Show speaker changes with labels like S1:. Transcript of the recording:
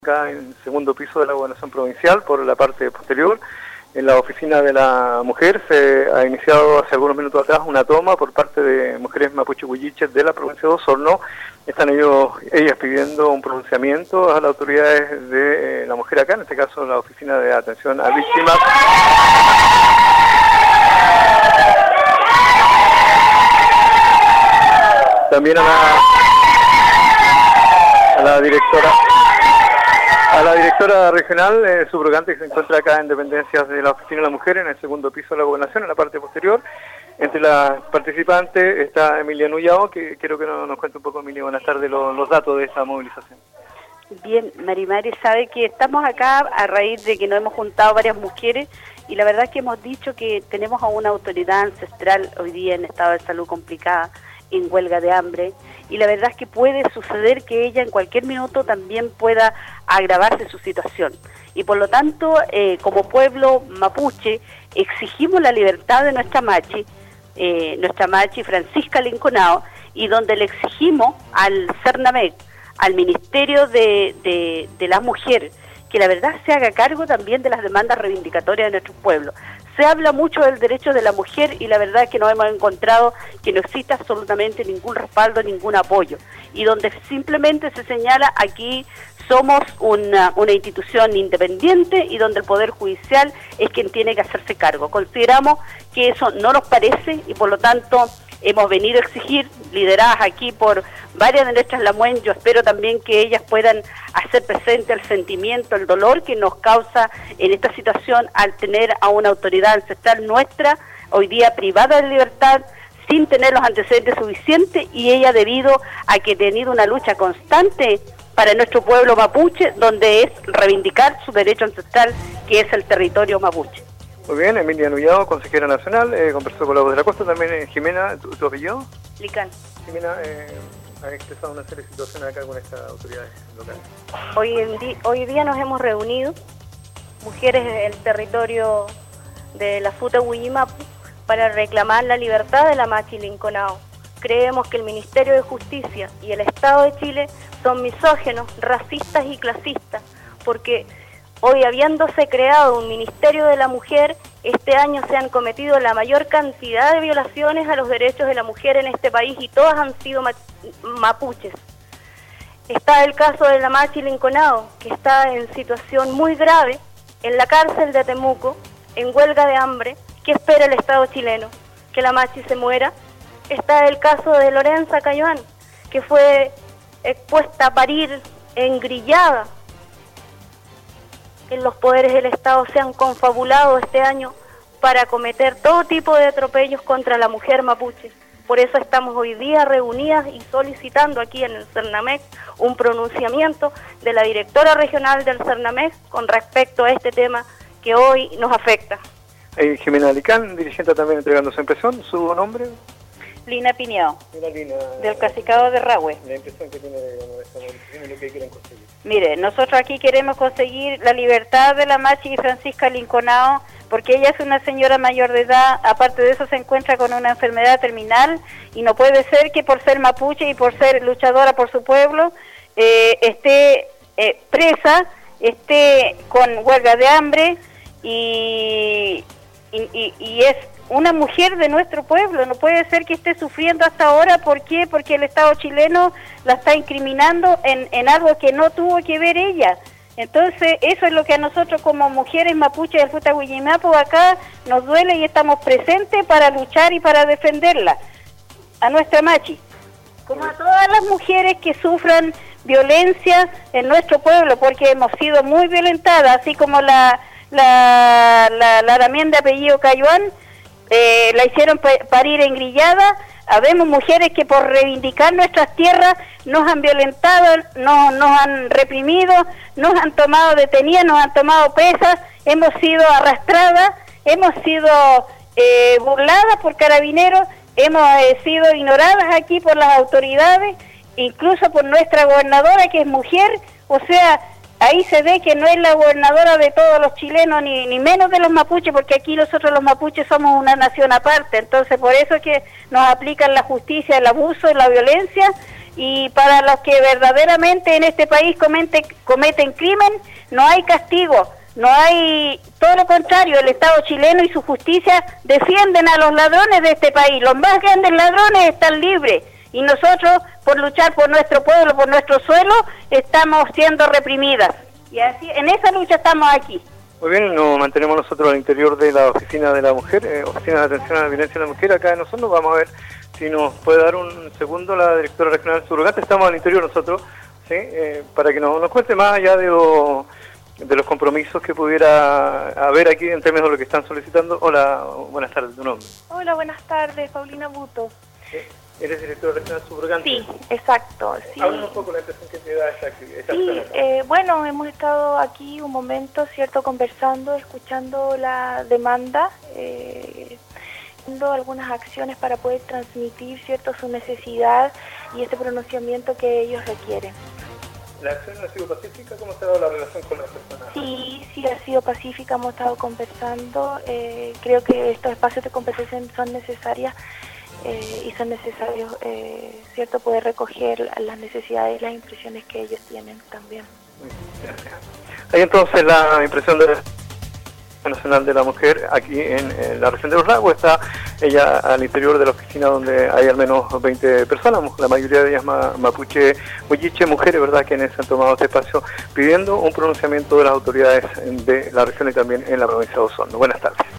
S1: Acá en el segundo piso de la Gobernación Provincial, por la parte posterior, en la oficina de la mujer, se ha iniciado hace algunos minutos atrás una toma por parte de mujeres mapuche huilliches de la provincia de Osorno. Están ellas pidiendo un pronunciamiento a las autoridades de la mujer acá, en este caso la oficina de atención a víctimas. También a la directora regional subrogante que se encuentra acá en dependencias de la Oficina de la Mujer en el segundo piso de la Gobernación, en la parte posterior. Entre las participantes está Emilia Nullao, que quiero que nos cuente un poco, Emilia, buenas tardes, los datos de esta movilización.
S2: Bien, Marimari sabe que estamos acá a raíz de que nos hemos juntado varias mujeres y la verdad es que hemos dicho que tenemos a una autoridad ancestral hoy día en estado de salud complicada, en huelga de hambre, y la verdad es que puede suceder que ella en cualquier minuto también pueda agravarse su situación. Y por lo tanto, como pueblo mapuche, exigimos la libertad de nuestra machi Francisca Linconao, y donde le exigimos al CERNAMEC, al Ministerio de la Mujer, que la verdad se haga cargo también de las demandas reivindicatorias de nuestro pueblo. Se habla mucho del derecho de la mujer y la verdad es que nos hemos encontrado que no existe absolutamente ningún respaldo, ningún apoyo. Y donde simplemente se señala aquí somos una institución independiente y donde el Poder Judicial es quien tiene que hacerse cargo. Consideramos que eso no nos parece y por lo tanto hemos venido a exigir, lideradas aquí por varias de nuestras lamuén, yo espero también que ellas puedan hacer presente el sentimiento, el dolor que nos causa en esta situación al tener a una autoridad ancestral nuestra, hoy día privada de libertad, sin tener los antecedentes suficientes, y ella debido a que ha tenido una lucha constante para nuestro pueblo mapuche, donde es reivindicar su derecho ancestral, que es el territorio mapuche.
S1: Muy bien, Emilia Nullao, consejera nacional, conversó con la Voz de la Costa, también Jimena, ¿tu apellido?
S2: Licán.
S1: Jimena, ha expresado una serie de situaciones acá con estas autoridades locales.
S3: Hoy día nos hemos reunido, mujeres del territorio de la Futa Huillimapu, para reclamar la libertad de la machi Linconao. Creemos que el Ministerio de Justicia y el Estado de Chile son misógenos, racistas y clasistas, porque hoy, habiéndose creado un Ministerio de la Mujer, este año se han cometido la mayor cantidad de violaciones a los derechos de la mujer en este país y todas han sido mapuches. Está el caso de la machi Linconao, que está en situación muy grave en la cárcel de Temuco, en huelga de hambre. ¿Qué espera el Estado chileno? ¿Que la machi se muera? Está el caso de Lorenza Cayuán, que fue expuesta a parir engrillada. En los poderes del Estado se han confabulado este año para cometer todo tipo de atropellos contra la mujer mapuche. Por eso estamos hoy día reunidas y solicitando aquí en el CERNAMEC un pronunciamiento de la directora regional del CERNAMEC con respecto a este tema que hoy nos afecta.
S1: Jimena Licán, dirigente también entregando su impresión, ¿su nombre?
S3: Lina Piñao,
S1: Lina,
S3: del Cacicado de Rahue.
S1: La impresión que tiene de esta movilización y lo que quieren conseguir.
S3: Mire, nosotros aquí queremos conseguir la libertad de la machi Francisca Linconao, porque ella es una señora mayor de edad, aparte de eso se encuentra con una enfermedad terminal, y no puede ser que por ser mapuche y por ser luchadora por su pueblo, esté presa, esté con huelga de hambre, y es una mujer de nuestro pueblo. No puede ser que esté sufriendo hasta ahora. ¿Por qué? Porque el Estado chileno la está incriminando en algo que no tuvo que ver ella. Entonces, eso es lo que a nosotros como mujeres mapuches del Futa Huillimapu acá nos duele y estamos presentes para luchar y para defenderla, a nuestra machi. Como a todas las mujeres que sufran violencia en nuestro pueblo, porque hemos sido muy violentadas, así como la también de apellido Cayuán, la hicieron parir engrillada. Habemos mujeres que por reivindicar nuestras tierras nos han violentado, nos han reprimido, nos han tomado detenidas, nos han tomado presas, hemos sido arrastradas, hemos sido burladas por carabineros, hemos sido ignoradas aquí por las autoridades, incluso por nuestra gobernadora que es mujer. O sea, ahí se ve que no es la gobernadora de todos los chilenos, ni menos de los mapuches, porque aquí nosotros los mapuches somos una nación aparte. Entonces, por eso es que nos aplican la justicia, el abuso, la violencia, y para los que verdaderamente en este país cometen crimen, no hay castigo, no hay, todo lo contrario, el Estado chileno y su justicia defienden a los ladrones de este país, los más grandes ladrones están libres, y nosotros, por luchar por nuestro pueblo, por nuestro suelo, estamos siendo reprimidas, y así, en esa lucha estamos aquí.
S1: Muy bien, nos mantenemos nosotros al interior de la Oficina de la Mujer, Oficina de Atención a la Violencia de la Mujer, acá en Osorno. Vamos a ver si nos puede dar un segundo la directora regional subrogante. Estamos al interior nosotros, ¿sí? Para que nos cuente más allá de los compromisos que pudiera haber aquí en términos de lo que están solicitando. Hola, buenas tardes, tu nombre.
S4: Hola, buenas tardes, Paulina Buto.
S1: ¿Eres directora regional subrogante?
S4: Sí, exacto. Sí.
S1: Háblanos un poco la impresión que te da esta
S4: sí, bueno, hemos estado aquí un momento, ¿cierto?, conversando, escuchando la demanda, haciendo algunas acciones para poder transmitir, ¿cierto?, su necesidad y este pronunciamiento que ellos requieren.
S1: ¿La acción ha sido pacífica? ¿Cómo se ha dado la relación con las personas?
S4: Sí, ha sido pacífica, hemos estado conversando. Creo que estos espacios de conversación son necesarios y son necesarios, ¿cierto?, poder recoger las necesidades y las impresiones que ellos tienen también.
S1: Hay entonces la impresión de Nacional de la Mujer aquí en la región de Los Lagos. Está ella al interior de la oficina donde hay al menos 20 personas, la mayoría de ellas mapuche, huilliche, mujeres, ¿verdad?, quienes han tomado este espacio pidiendo un pronunciamiento de las autoridades de la región y también en la provincia de Osorno. Buenas tardes.